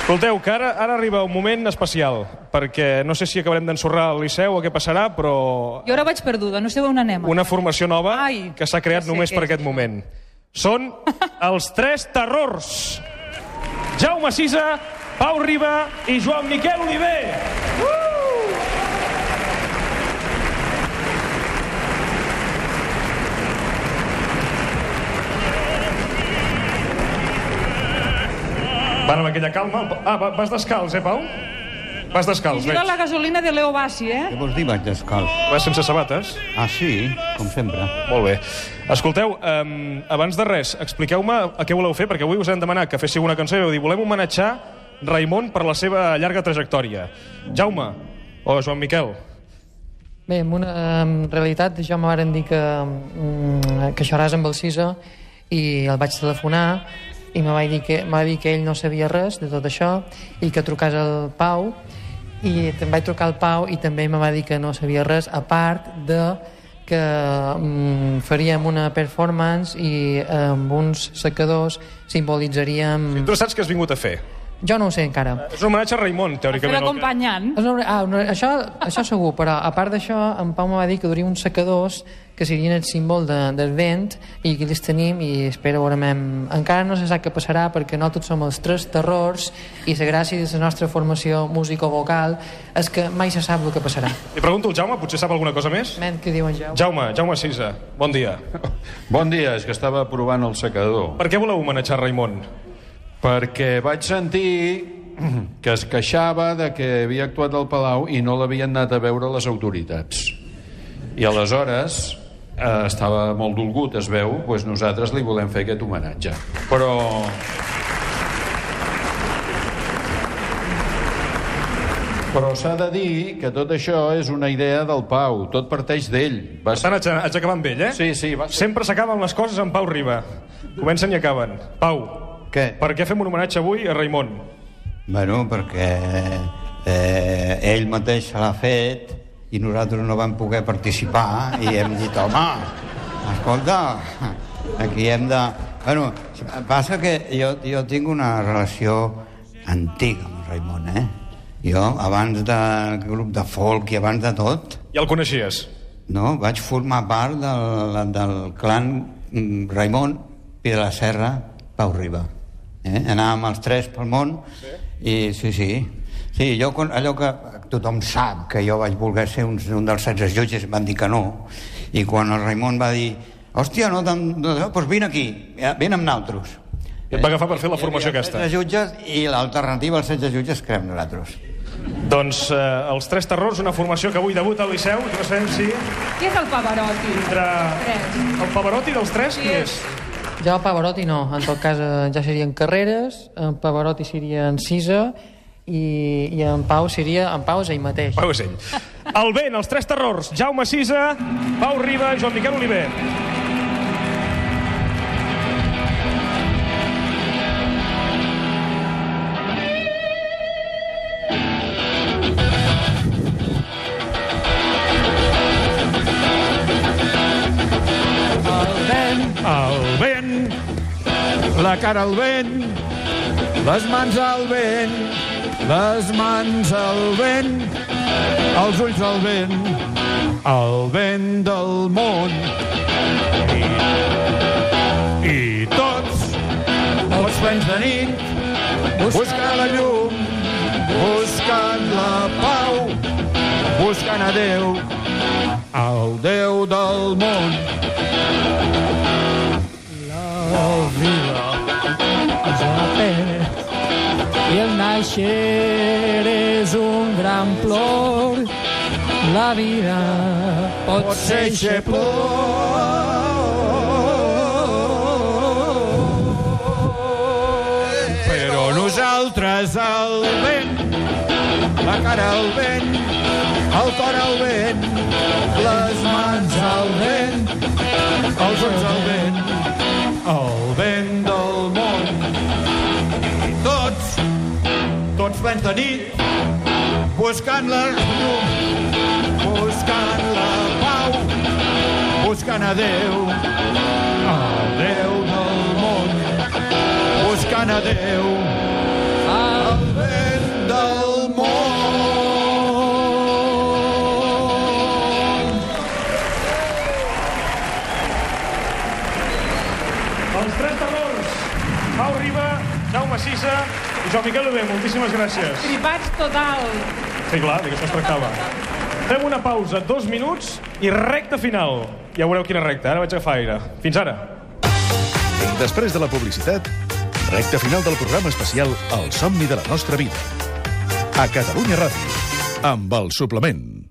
Escolteu, que ara arriba un moment especial, perquè no sé si acabarem d'ensorrar el Liceu o què passarà, però... Jo ara vaig perduda, no sé on anem. Una formació nova que s'ha creat només per aquest moment. Són els Tres Terrors. Jaume Sisa, Pau Riba i Joan Miquel Oliver. Van amb aquella calma... vas descalç, Pau? Vas descalç, veig. I gira la gasolina de Leo Bassi, Què vols dir, vaig descalç? Vas sense sabates? Ah, sí, com sempre. Molt bé. Escolteu, abans de res, expliqueu-me a què voleu fer, perquè avui us hem demanat que féssiu una cançó i vau dir volem homenatjar Raimon per la seva llarga trajectòria. Jaume, o Joan Miquel. Bé, en realitat ja me varen dir que xerràs amb el Cisa i el vaig telefonar i me va dir que ell no sabia res de tot això i que trucàs al Pau i em vaig trucar al Pau i també me va dir que no sabia res, a part de que faríem una performance i amb uns secadors simbolitzaríem... Tu saps què has vingut a fer? Jo no ho sé encara. És un homenatge a Raimon, teòricament. A fer l'acompanyant. Això segur, però a part d'això, en Pau me va dir que duria uns secadors que serien el símbol del vent i aquí els tenim i espero veurem. Encara no se sap què passarà perquè no tots som els Tres Terrors i la gràcia de la nostra formació musicovocal és que mai se sap el que passarà. Li pregunto al Jaume, potser sap alguna cosa més? Què diu en Jaume? Jaume Sisa, bon dia. Bon dia, és que estava provant el secador. Per què voleu homenatjar Raimon? Perquè vaig sentir que es queixava de que havia actuat al Palau i no l'havien anat a veure les autoritats. I aleshores estava molt dolgut, es veu, doncs nosaltres li volem fer aquest homenatge. Però s'ha de dir que tot això és una idea del Pau, tot parteix d'ell. Estan acabant amb ell, eh? Sí. Sempre s'acaben les coses amb Pau Riba. Comencen i acaben. Pau, què? Per què fem un homenatge avui a Raimon? Bueno, perquè ell mateix se l'ha fet i nosaltres no vam poder participar i hem dit, home, escolta, aquí hem de... Bueno, passa que jo tinc una relació antiga amb Raimon, Jo, abans del grup de folk i abans de tot... Ja el coneixies? No, vaig formar part del clan Raimon, Pi de la Serra, Pau Riba. Anàvem els tres pel món i sí, jo allò que tothom sap que jo vaig voler ser un dels 16 jutges em van dir que no i quan el Raimon va dir hòstia, doncs vine aquí, vine amb nosaltres i et va agafar per fer la formació aquesta 16 jutges i l'alternativa als 16 jutges que érem nosaltres. Doncs els Tres Terrors, una formació que avui debuta al Liceu i no sabem si... Qui és el Pavarotti? El Pavarotti dels tres, qui és? Jo el Pavarotti no, en tot cas ja serien Carreres, en Pavarotti seria en Cisa i en Pau seria... En Pau és ell mateix. Pau és ell. El vent, els Tres Terrors, Jaume Sisa, Pau Riba, Joan Miquel Oliver. El vent, la cara al vent, les mans al vent, les mans al vent, els ulls al vent, el vent del món. I tots plens de nit, buscant la llum, buscant la pau, buscant a Déu, el Déu del món. La vida és una pena i el naixer és un gran plor. La vida pot ser eixe plor. Però nosaltres al vent, la cara al vent, el cor al vent, les mans al vent, els ulls al vent, el vent del món. Tots plens de nit, buscant la llum, buscant la pau, buscant a Déu, el Déu del món, buscant a Déu, el Déu Els tres terrors. Pau Riba, Jaume Sisa i Joan Miquel Oller. Moltíssimes gràcies. Tripats total. Sí, clar, de què això es tractava. Fem una pausa, 2 minuts i recta final. Ja veureu quina recta, ara vaig agafar aire. Fins ara. Després de la publicitat, recta final del programa especial El somni de la nostra vida. A Catalunya Ràdio, amb El Suplement.